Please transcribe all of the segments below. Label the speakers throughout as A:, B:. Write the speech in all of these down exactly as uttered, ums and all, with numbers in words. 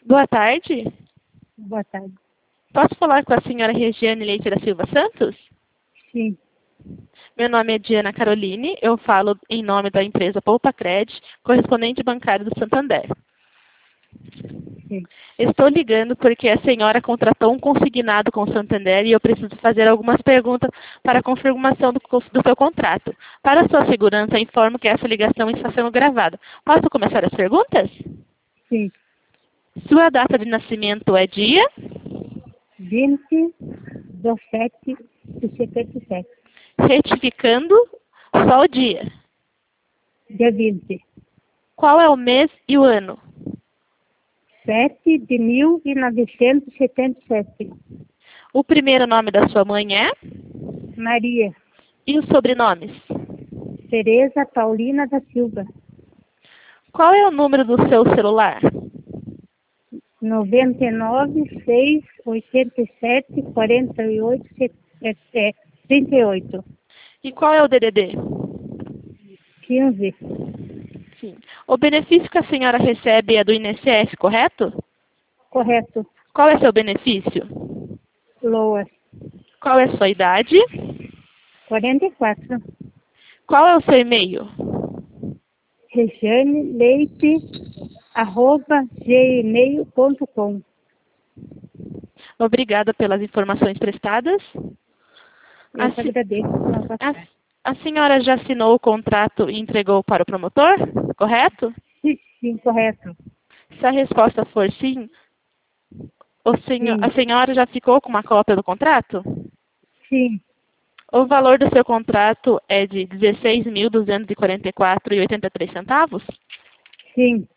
A: Boa tarde.
B: Boa tarde.
A: Posso falar com a senhora Regiane Leite da Silva Santos?
B: Sim.
A: Meu nome é Diana Caroline, eu falo em nome da empresa Poupa Cred, correspondente bancário do Santander.
B: Sim.
A: Estou ligando porque a senhora contratou um consignado com o Santander e eu preciso fazer algumas perguntas para a confirmação do, do seu contrato. Para sua segurança, informo que essa ligação está sendo gravada. Posso começar as perguntas?
B: Sim.
A: Sua data de nascimento é dia?
B: vinte de sete de setenta e sete.
A: Retificando, só o dia.
B: Dia vinte.
A: Qual é o mês e o ano?
B: sete de mil novecentos e setenta e sete.
A: O primeiro nome da sua mãe é?
B: Maria
A: E os sobrenomes?
B: Tereza Paulina da Silva.
A: Qual é o número do seu celular?
B: noventa e nove, seis, oitenta e sete, quarenta e oito, trinta e oito.
A: E qual é o D D D?
B: quinze.
A: Sim. O benefício que a senhora recebe é do I N S S, correto?
B: Correto.
A: Qual é seu benefício?
B: Loa.
A: Qual é sua idade?
B: quarenta e quatro.
A: Qual é o seu e-mail?
B: Regiane Leite, arroba gmail ponto com.
A: Obrigada pelas informações prestadas.
B: Eu
A: A,
B: te
A: se-
B: agradeço. Não, boa tarde.
A: a, a senhora já assinou o contrato e entregou para o promotor, correto?
B: Sim, sim, correto.
A: Se a resposta for sim, o senhor,
B: Sim,
A: a senhora já ficou com uma cópia do contrato?
B: sim,
A: O valor do seu contrato é de dezesseis mil duzentos e quarenta e quatro reais e oitenta e três centavos?
B: sim,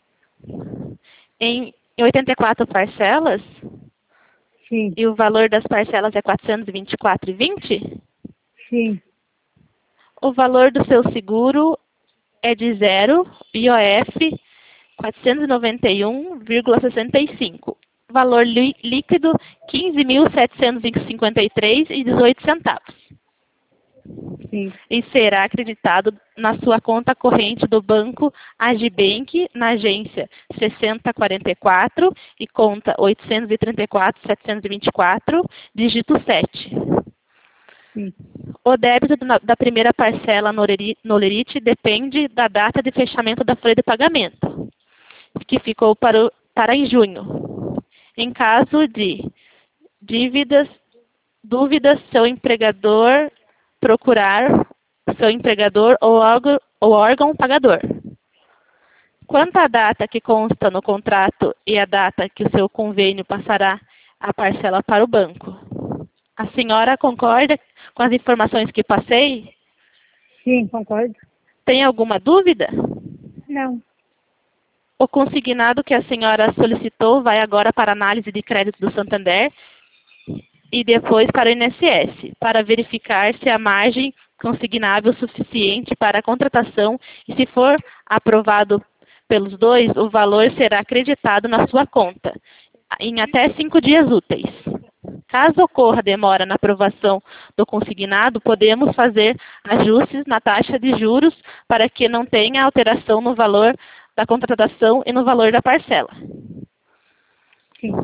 A: Em oitenta e quatro parcelas?
B: sim,
A: E o valor das parcelas é quatrocentos e vinte e quatro reais e vinte centavos?
B: sim,
A: O valor do seu seguro é de zero, I O F, quatrocentos e noventa e um vírgula sessenta e cinco. Valor lí- líquido, quinze mil setecentos e cinquenta e três reais e dezoito centavos.
B: sim,
A: E será acreditado na sua conta corrente do banco Agibank, na agência sessenta quarenta e quatro e conta oitocentos e trinta e quatro, setecentos e vinte e quatro, dígito sete.
B: sim,
A: O débito do- da primeira parcela no Leri- no Lerite depende da data de fechamento da folha de pagamento, que ficou para, o- para em junho. Em caso de dívidas, dúvidas, seu empregador procurar seu empregador ou órgão, ou órgão pagador. Quanto à data que consta no contrato e a data que o seu convênio passará a parcela para o banco? A senhora concorda com as informações que passei?
B: sim, concordo.
A: Tem alguma dúvida?
B: Não,
A: O consignado que a senhora solicitou vai agora para a análise de crédito do Santander e depois para o I N S S, para verificar se a margem consignável suficiente para a contratação e, se for aprovado pelos dois, o valor será acreditado na sua conta em até cinco dias úteis. Caso ocorra demora na aprovação do consignado, podemos fazer ajustes na taxa de juros para que não tenha alteração no valor da contratação e no valor da parcela.
B: sim,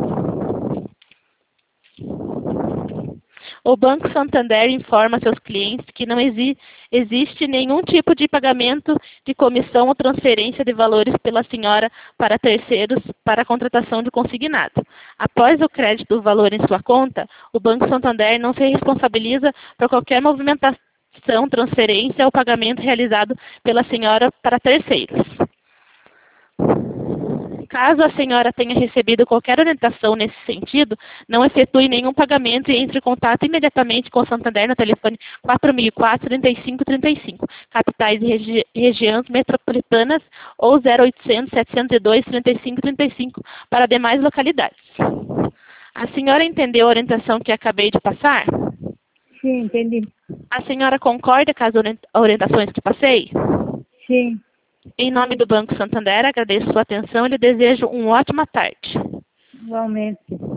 A: O Banco Santander informa seus clientes que não exi existe nenhum tipo de pagamento de comissão ou transferência de valores pela senhora para terceiros para a contratação de consignado. Após o crédito do valor em sua conta, o Banco Santander não se responsabiliza por qualquer movimentação, transferência ou pagamento realizado pela senhora para terceiros. Caso a senhora tenha recebido qualquer orientação nesse sentido, não efetue nenhum pagamento e entre em contato imediatamente com o Santander no telefone quatro mil e quatro, trinta e cinco, trinta e cinco, capitais e regi regiões metropolitanas, ou zero oitocentos, setecentos e dois, trinta e cinco, trinta e cinco para demais localidades. A senhora entendeu a orientação que acabei de passar?
B: sim, entendi.
A: A senhora concorda com as orient orientações que passei?
B: Sim,
A: Em nome do Banco Santander, agradeço sua atenção e lhe desejo uma ótima tarde.
B: igualmente.